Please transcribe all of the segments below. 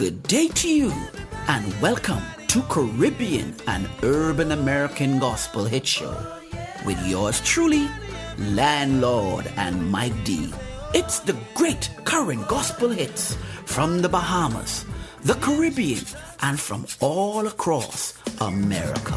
Good day to you, and welcome to Caribbean and Urban American Gospel Hit Show with yours truly, Landlord and Mike D. It's the great current gospel hits from the Bahamas, the Caribbean, and from all across America.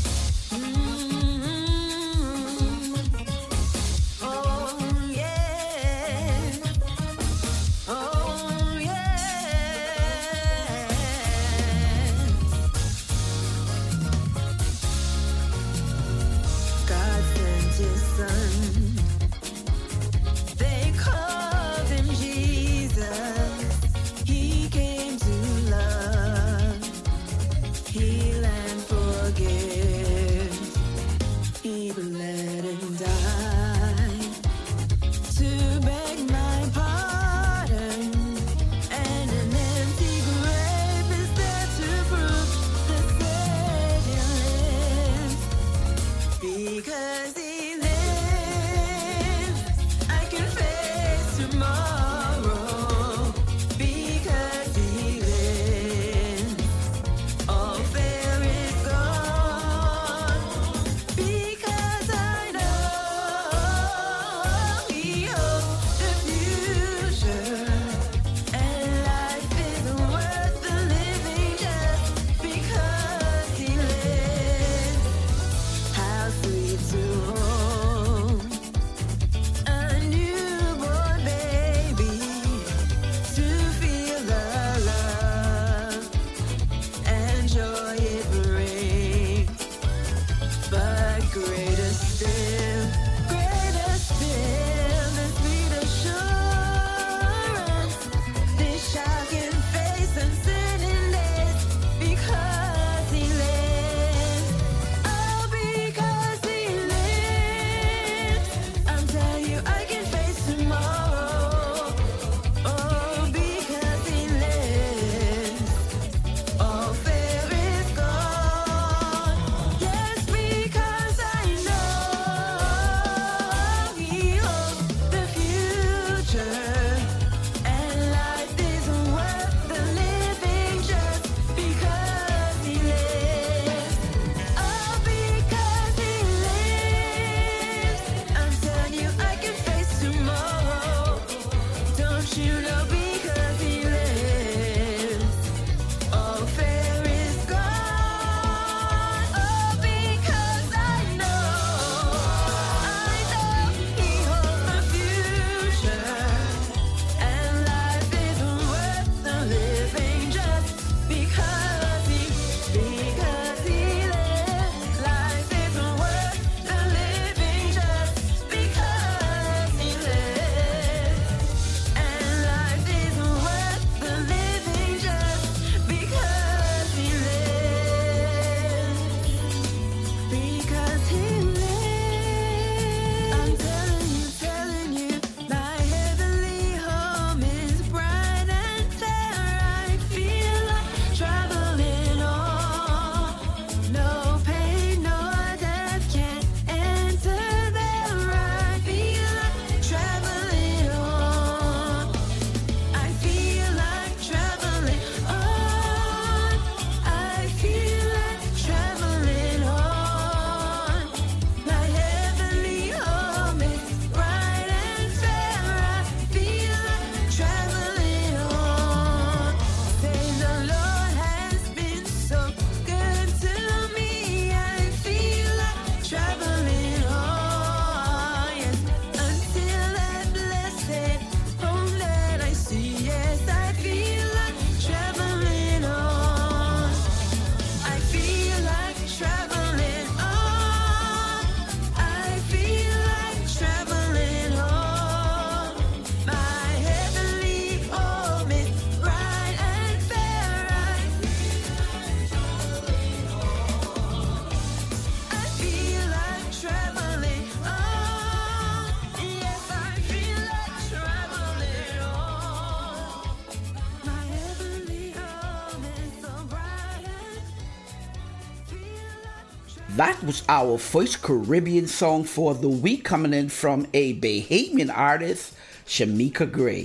That was our first Caribbean song for the week, coming in from a Bahamian artist, Shamika Gray.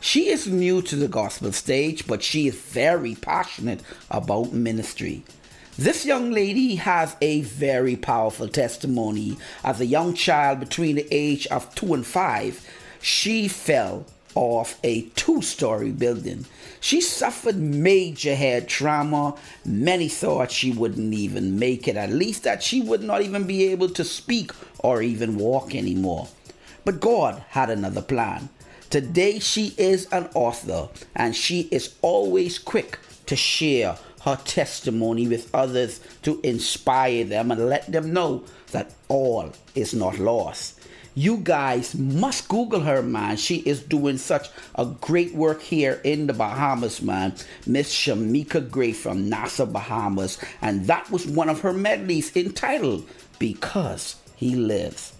She is new to the gospel stage, but she is very passionate about ministry. This young lady has a very powerful testimony. As a young child between the age of 2 and 5, she fell off a 2-story building. She suffered major head trauma. Many thought she wouldn't even make it, at least that she would not even be able to speak or even walk anymore. But God had another plan. Today she is an author, and she is always quick to share her testimony with others to inspire them and let them know that all is not lost. You guys must Google her, man. She is doing such a great work here in the Bahamas, man. Miss Shamika Gray from Nassau, Bahamas. And that was one of her medleys entitled Because He Lives.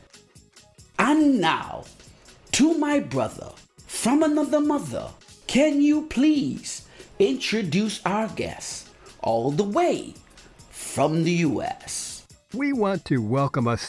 And now, to my brother from another mother, can you please introduce our guest all the way from the U.S.? We want to welcome a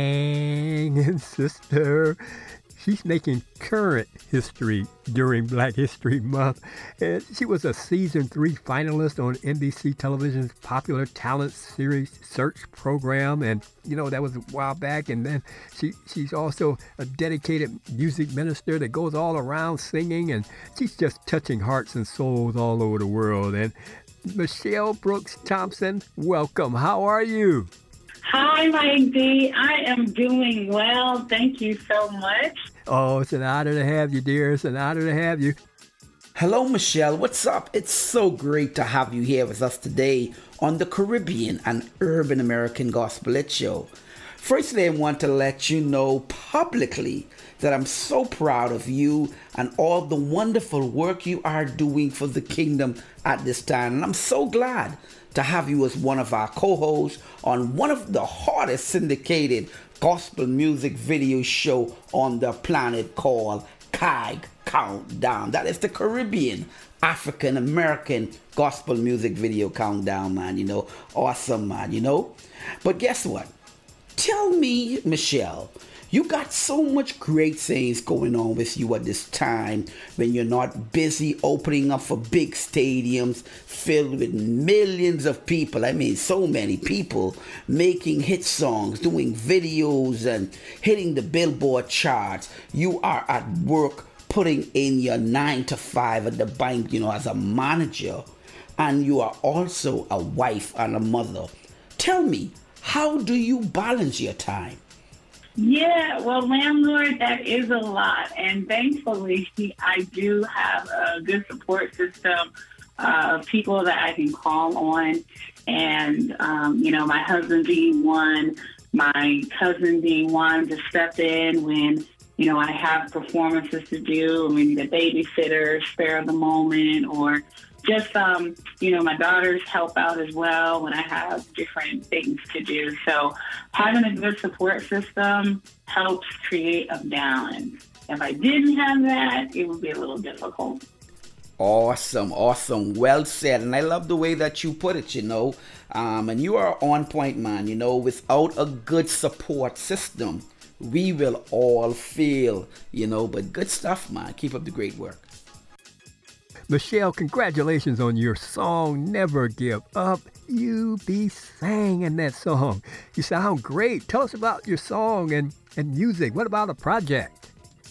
singing sister. She's making current history during Black History Month. And she was a Season 3 finalist on NBC Television's popular talent series Search program. And, that was a while back. And then she's also a dedicated music minister that goes all around singing. And she's just touching hearts and souls all over the world. And Michelle Brooks Thompson, welcome. How are you? Hi, Mike D. I am doing well. Thank you so much. Oh, it's an honor to have you, dear. It's an honor to have you. Hello, Michelle. What's up? It's so great to have you here with us today on the Caribbean and Urban American Gospel Hit Show. Firstly, I want to let you know publicly that I'm so proud of you and all the wonderful work you are doing for the kingdom at this time. And I'm so glad to have you as one of our co-hosts on one of the hardest syndicated gospel music video show on the planet called KAIG Countdown. That is the Caribbean African American Gospel Music Video Countdown, man. Awesome, man, But guess what? Tell me, Michelle, you got so much great things going on with you at this time when you're not busy opening up for big stadiums filled with millions of people. I mean, so many people making hit songs, doing videos and hitting the Billboard charts. You are at work putting in your 9 to 5 at the bank, as a manager. And you are also a wife and a mother. Tell me, how do you balance your time? Yeah, well, landlord, that is a lot. And thankfully, I do have a good support system of people that I can call on. And, my husband being one, my cousin being one to step in when, I have performances to do, or maybe the babysitter, spare of the moment, or just, my daughters help out as well when I have different things to do. So having a good support system helps create a balance. If I didn't have that, it would be a little difficult. Awesome. Well said. And I love the way that you put it, and you are on point, man. Without a good support system, we will all fail, but good stuff, man. Keep up the great work. Michelle, congratulations on your song, Never Give Up. You be singing that song. You sound great. Tell us about your song and music. What about a project?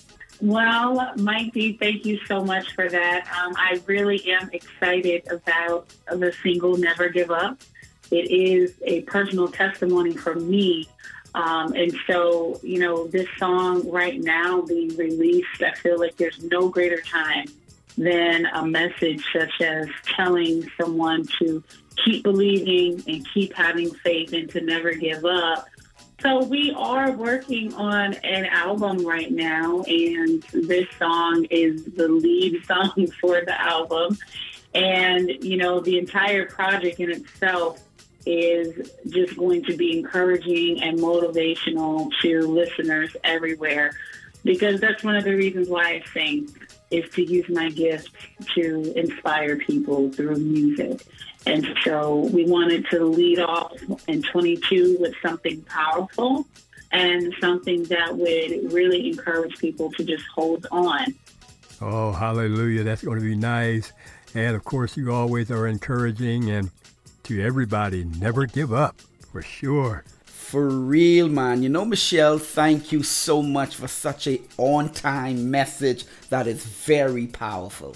Well, Mike D, thank you so much for that. I really am excited about the single Never Give Up. It is a personal testimony for me. And so, this song right now being released, I feel like there's no greater time than a message such as telling someone to keep believing and keep having faith and to never give up. So we are working on an album right now, and this song is the lead song for the album. And, the entire project in itself is just going to be encouraging and motivational to listeners everywhere, because that's one of the reasons why I sing, is to use my gift to inspire people through music. And so we wanted to lead off in 22 with something powerful and something that would really encourage people to just hold on. Oh, hallelujah. That's going to be nice. And of course, you always are encouraging, and to everybody, never give up, for sure. For real, man. You know, Michelle, thank you so much for such a on-time message that is very powerful.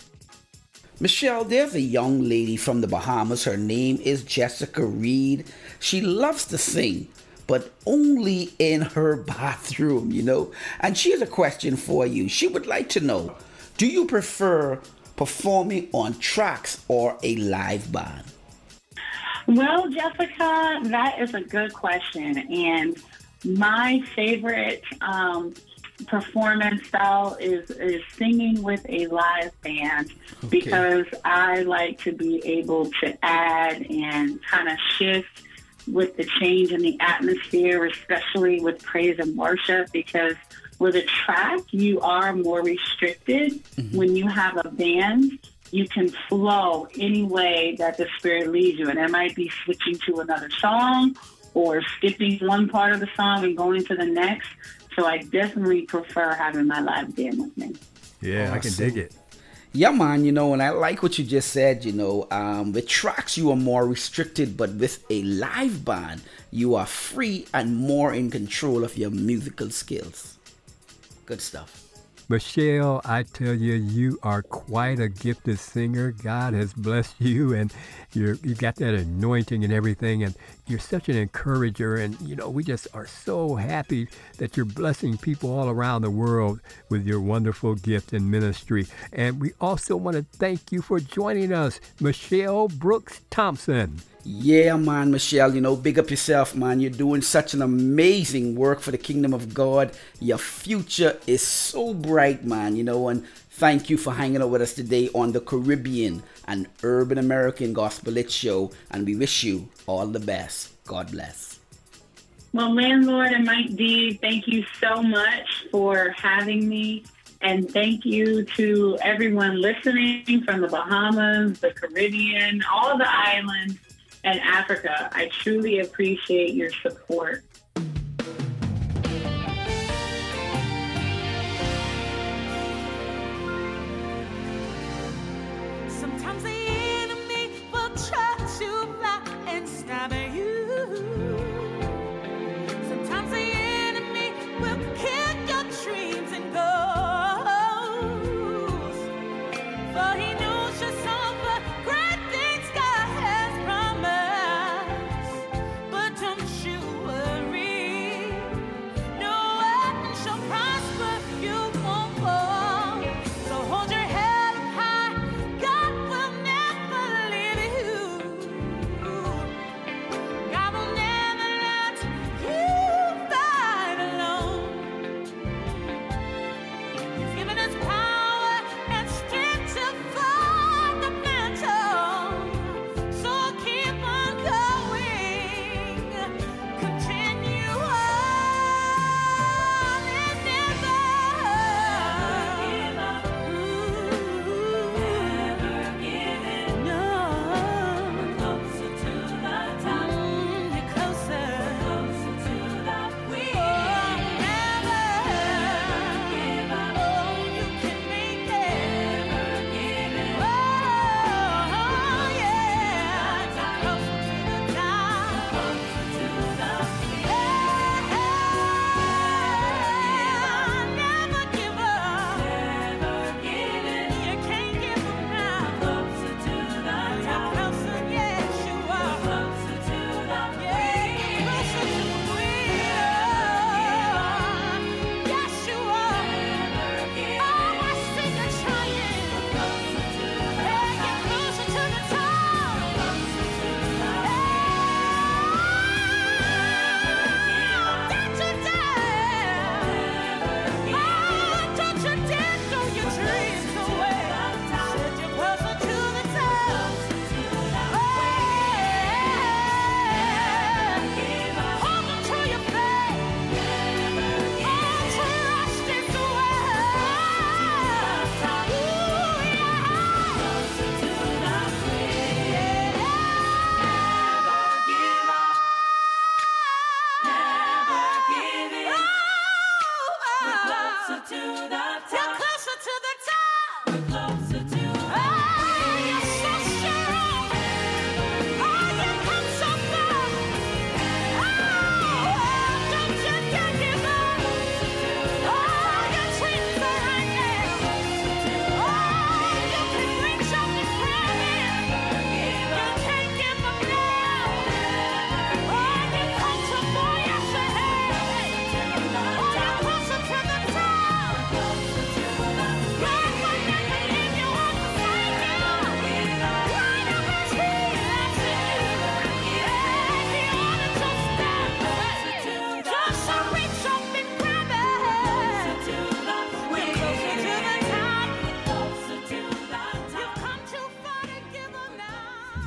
Michelle, there's a young lady from the Bahamas. Her name is Jessica Reed. She loves to sing, but only in her bathroom, you know. And she has a question for you. She would like to know, do you prefer performing on tracks or a live band? Well, Jessica, that is a good question. And my favorite performance style is singing with a live band, because I like to be able to add and kind of shift with the change in the atmosphere, especially with praise and worship, because with a track, you are more restricted. When you have a band, you can flow any way that the Spirit leads you. And it might be switching to another song or skipping one part of the song and going to the next. So I definitely prefer having my live band with me. Yeah, awesome. I can dig it. Yeah, man, you know, and I like what you just said, you know, with tracks you are more restricted, but with a live band, you are free and more in control of your musical skills. Good stuff. Michelle, I tell you, you are quite a gifted singer. God has blessed you, and you got that anointing and everything, and you're such an encourager. And, you know, we just are so happy that you're blessing people all around the world with your wonderful gift and ministry. And we also want to thank you for joining us, Michelle Brooks Thompson. Yeah, man, Michelle, you know, big up yourself, man. You're doing such an amazing work for the kingdom of God. Your future is so bright, man, you know, and thank you for hanging out with us today on the Caribbean and Urban American Gospel Hit Show, and we wish you all the best. God bless. Well, Landlord and Mike D, thank you so much for having me. And thank you to everyone listening from the Bahamas, the Caribbean, all the islands, and Africa. I truly appreciate your support. Sometimes the enemy will try to block and stab at you. Sometimes the enemy will kill your dreams and goals. For he knows you're so great things God has promised. But don't you worry, no weapon shall prosper, you won't fall. So hold your head high, God will never leave you.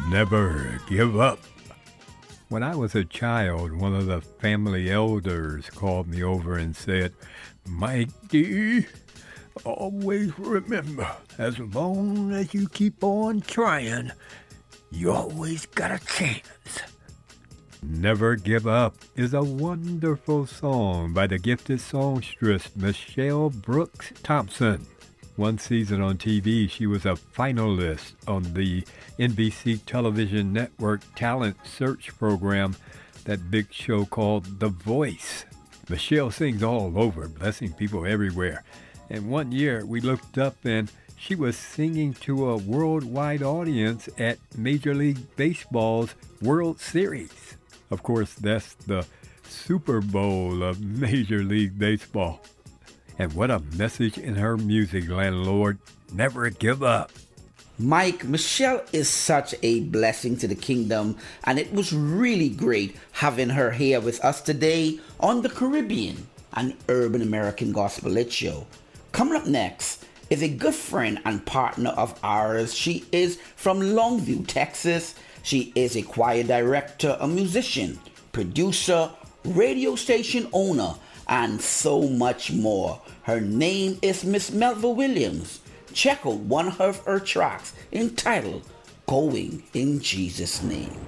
Never give up. When I was a child, one of the family elders called me over and said, Mike D., always remember, as long as you keep on trying, you always got a chance. Never Give Up is a wonderful song by the gifted songstress Michelle Brooks Thompson. One season on TV, she was a finalist on the NBC television network talent search program, that big show called The Voice. Michelle sings all over, blessing people everywhere. And one year we looked up and she was singing to a worldwide audience at Major League Baseball's World Series. Of course, that's the Super Bowl of Major League Baseball. And what a message in her music, landlord. Never give up. Mike, Michelle is such a blessing to the kingdom, and it was really great having her here with us today on the Caribbean, an Urban American Gospel Hit Show. Coming up next is a good friend and partner of ours. She is from Longview, Texas. She is a choir director, a musician, producer, radio station owner, and so much more. Her name is Miss Melva Williams. Check out one of her tracks entitled Going in Jesus' Name.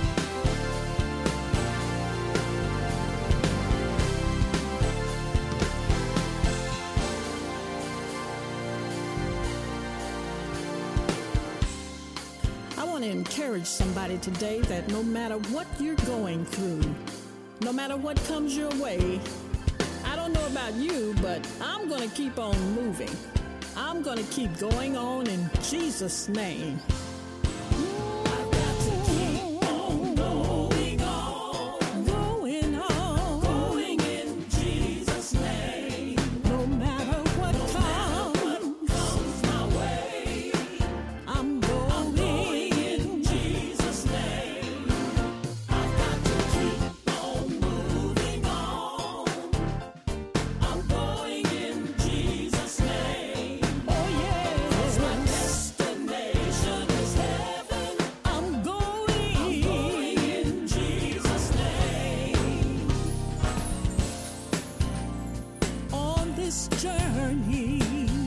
I want to encourage somebody today that no matter what you're going through, no matter what comes your way, I don't know about you, but I'm going to keep on moving. I'm going to keep going on in Jesus' name. I've got to keep on going on, going on, going in Jesus' name. No matter what comes my way, I'm going in Jesus' name. I've got to keep on moving on. I'm going in Jesus' name. Oh yeah, 'cause my destination is heaven. I'm going in Jesus' name. On this journey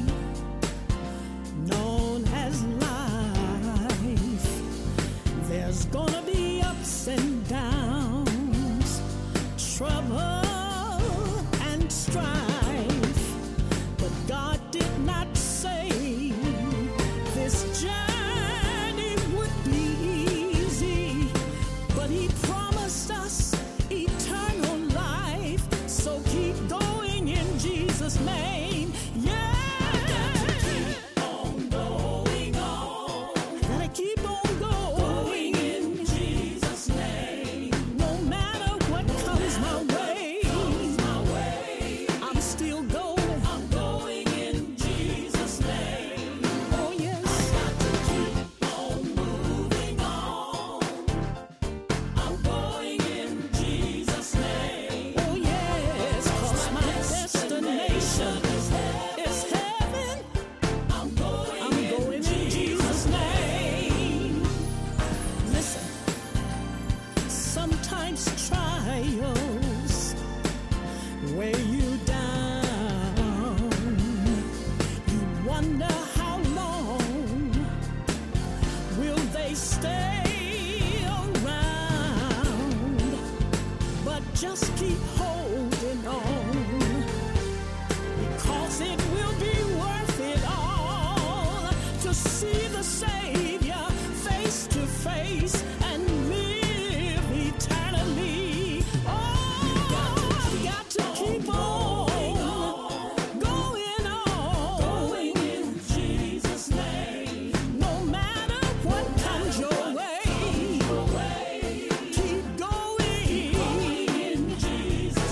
known as life, there's gonna be ups and downs, trouble and strife. But God did not say this journey would be easy, but He promised us eternal life. So keep going in Jesus' name. Yeah. Keep on going on. Gotta keep on going in Jesus' name. No matter what comes my way, I'm still going. I'm going in Jesus' name. Oh yes. I got to keep on moving on. I'm going in Jesus' name. Oh yes, 'cause my destination is heaven. I'm going in Jesus' name. Listen, sometimes trials weigh you down. You wonder how long will they stay around, but just keep holding on, because it will be worth it all to see the Savior face to face and live eternally. Oh, I've got to keep on going in Jesus' name. No matter what comes your way, keep going in Jesus'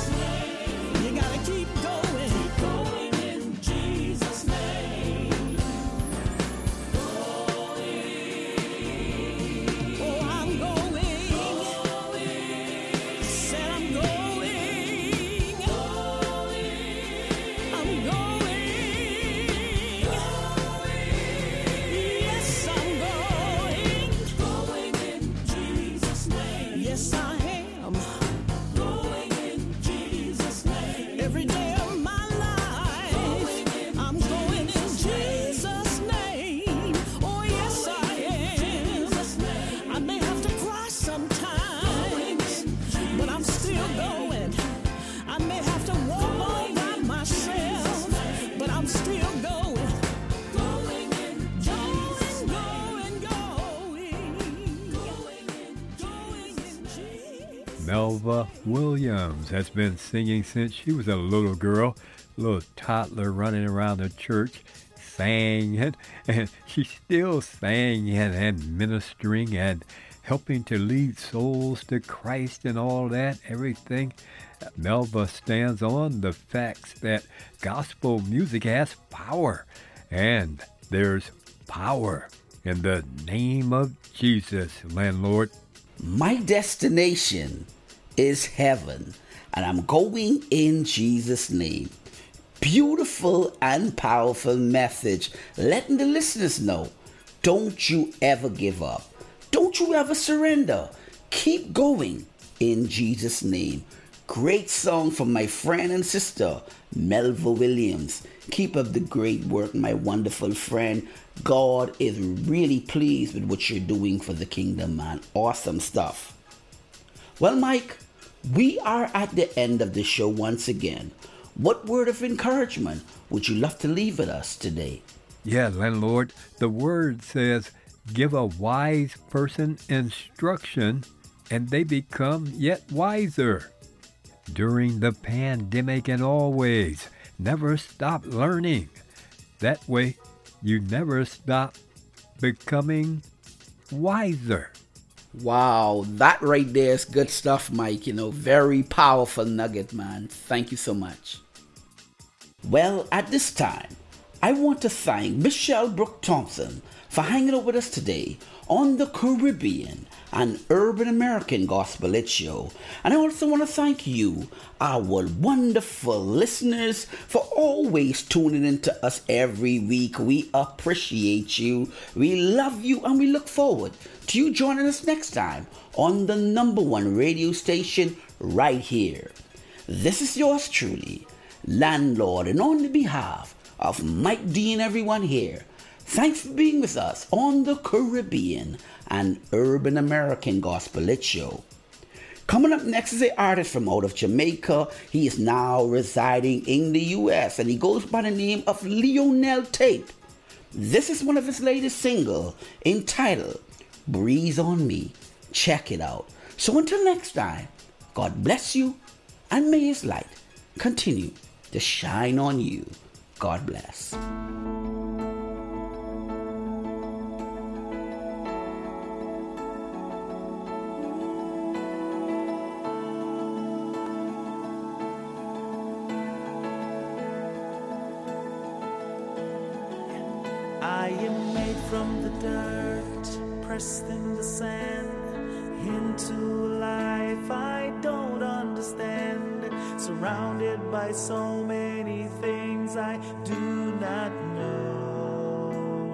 Melva Williams has been singing since she was a little girl, little toddler running around the church, singing, and she's still singing and ministering and helping to lead souls to Christ and all that, everything. Melva stands on the facts that gospel music has power, and there's power in the name of Jesus, landlord. My destination is heaven, and I'm going in Jesus' name. Beautiful and powerful message, letting the listeners know, don't you ever give up. Don't you ever surrender. Keep going in Jesus' name. Great song from my friend and sister, Melva Williams. Keep up the great work, my wonderful friend. God is really pleased with what you're doing for the kingdom, man. Awesome stuff. Well, Mike, we are at the end of the show once again. What word of encouragement would you love to leave with us today? Yeah, landlord, the word says, give a wise person instruction, and they become yet wiser. During the pandemic and always, never stop learning. That way, you never stop becoming wiser. Wow, that right there is good stuff, Mike. Very powerful nugget, man. Thank you so much. Well, at this time, I want to thank Michelle Brooke Thompson for hanging out with us today on the Caribbean and Urban American Gospel Hit Show. And I also want to thank you, our wonderful listeners, for always tuning in to us every week. We appreciate you, we love you, and we look forward to you joining us next time on the #1 radio station right here. This is yours truly, Landlord, and on the behalf of Mike D and everyone here, thanks for being with us on the Caribbean and Urban American Gospel Hit Show. Coming up next is an artist from out of Jamaica. He is now residing in the U.S. and he goes by the name of Lionel Tate. This is one of his latest singles entitled Breeze on Me. Check it out. So until next time, God bless you and may his light continue to shine on you. God bless. I am made from the dirt, pressed in the sand, into a life I don't understand, surrounded by so many things I do not know.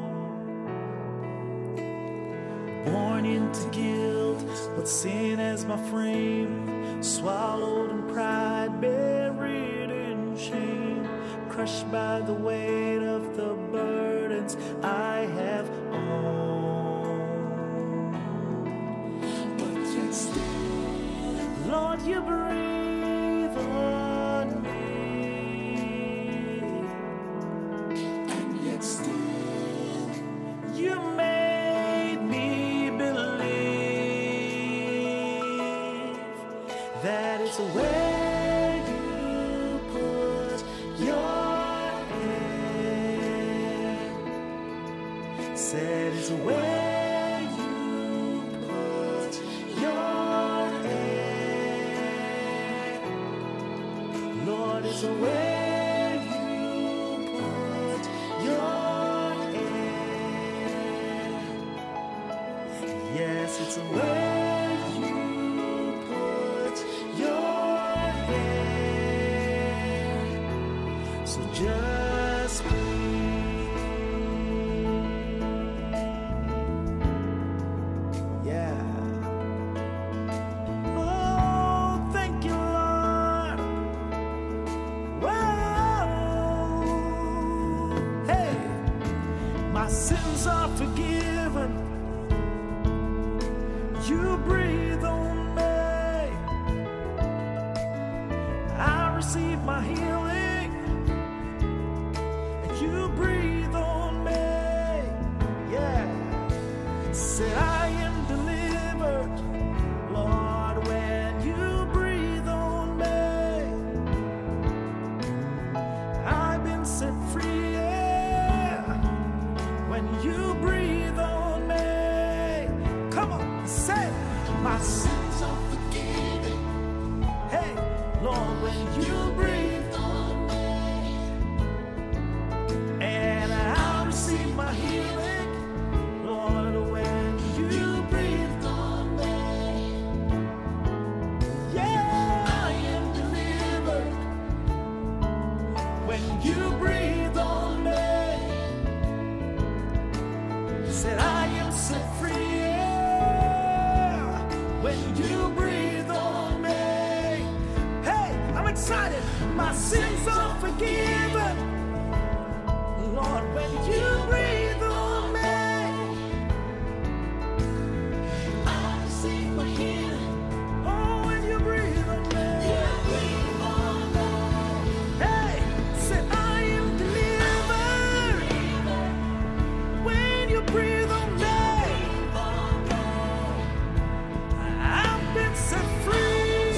Born into guilt, with sin as my frame, swallowed in pride, buried in shame, crushed by the weight of the burdens I have owned. But yet still, Lord, you breathe on me, and yet still, you made me believe that it's where you put your hand. Said it's where you put your hand. Lord, it's where you put your hand. Yes, it's where you put your hand. So just breathe. Yeah. Oh, thank you, Lord. Whoa. Hey, my sins are forgiven. You breathe on me. I receive my healing. You breathe on me. Yeah. Said I am delivered, Lord, when you my sins are forgiven. Hey, Lord, when you breathe on me, and I'll receive my healing, Lord, when you breathe on me. Yeah, I am delivered when you breathe on me. Said I am set free, yeah, when you breathe on me. Hey, I'm excited, my sins are forgiven, Lord, when you breathe on me. I receive my healing. Oh, when you breathe on me. You breathe on me. Hey, said I am delivered when you breathe on me. I've been set free.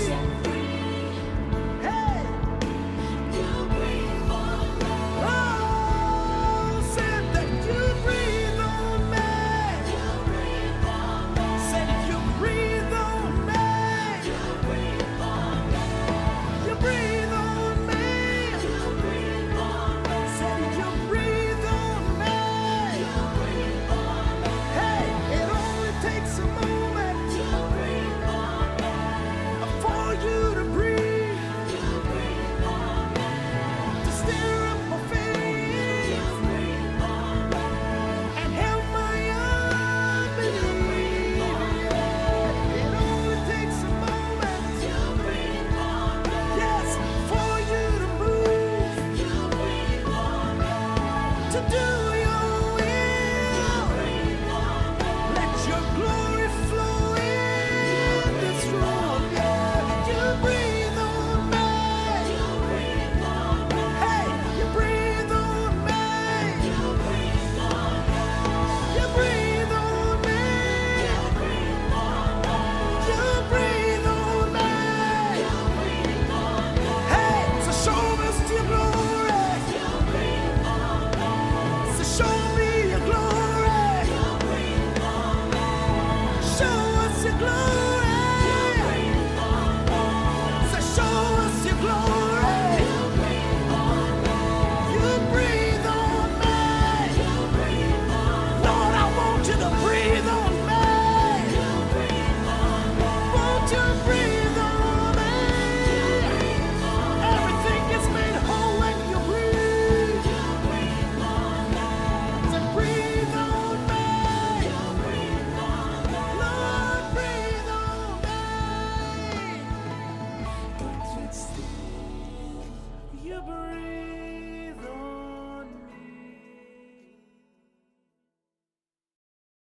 Hey, you breathe on me. Oh, said that you breathe on me. You breathe on me. Said you breathe on me. You breathe on me. You breathe on me. You breathe on me. Said you breathe on me. You breathe on me. Hey, it only takes a moment. You breathe on me. For you to breathe. You breathe on me. To stir up my faith. You breathe on me. And help my unbelief. It only takes a moment. You breathe on me. Yes, for you to move. You breathe on me. To do your will. You breathe on me. Let your glory flow in this room. Yeah, you breathe on me. You breathe on me. Hey, you breathe on me. You breathe on me. You breathe on me. You breathe on me. You breathe on me. You breathe on me. Hey, so show us your glory. You breathe on me. So show me your glory. You breathe on me. Show us your glory.